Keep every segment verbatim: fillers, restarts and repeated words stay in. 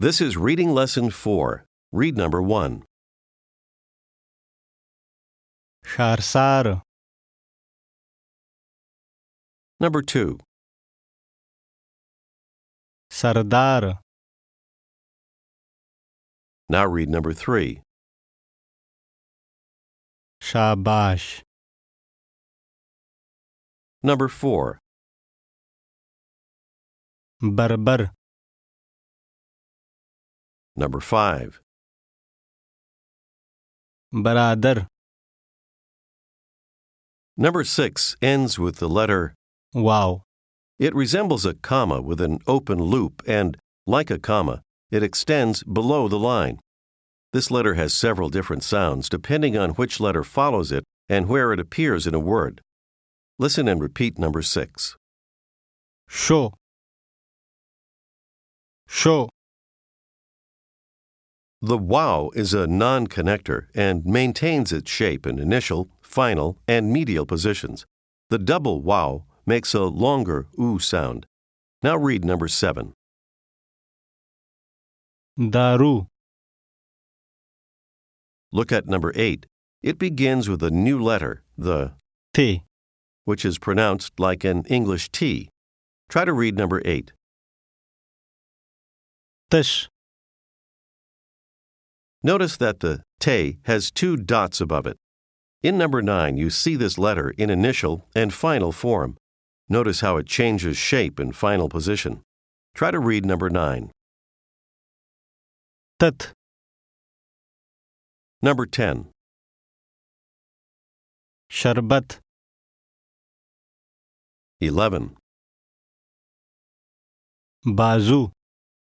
This is Reading Lesson four. Read number one. Sharsar, Number two. Sardar, Now read number three. Shabash, Number four. Barbar, Number five. Baradar, Number six ends with the letter. Wow, It resembles a comma with an open loop and, like a comma, it extends below the line. This letter has several different sounds depending on which letter follows it and where it appears in a word. Listen and repeat number six. Show, Show, The wow is a non-connector and maintains its shape in initial, final, and medial positions. The double wow makes a longer oo sound. Now read number seven. Daru, Look at number eight. It begins with a new letter, the, Te, which is pronounced like an English T. Try to read number eight. Tish, Notice that the te has two dots above it. In number nine, you see this letter in initial and final form. Notice how it changes shape in final position. Try to read number nine. Tat, Number ten. Sharbat, eleven. Bazu,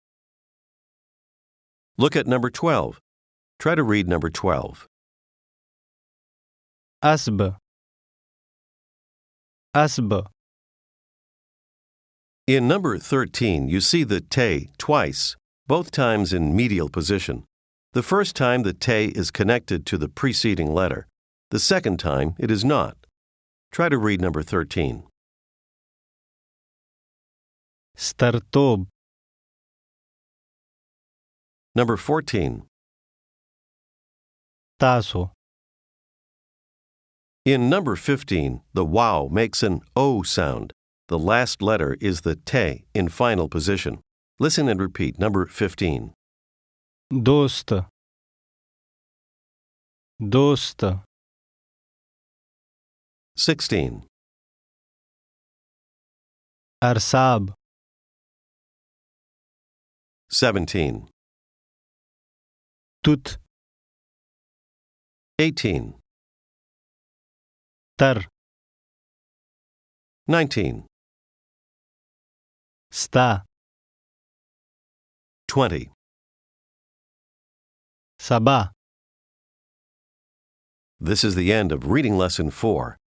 Look at number twelve. Try to read number twelve. Asb, Asb, In number thirteen, you see the te twice, both times in medial position. The first time the te is connected to the preceding letter. The second time it is not. Try to read number thirteen. Startob, Number fourteen. Taso, In number fifteen, the wow makes an O sound. The last letter is the te in final position. Listen and repeat number fifteen. Dost, Dost, sixteen. Arsab, seventeen. Tut, eighteen. Tar, nineteen. Sta, twenty. Sabah. This is the end of Reading Lesson four.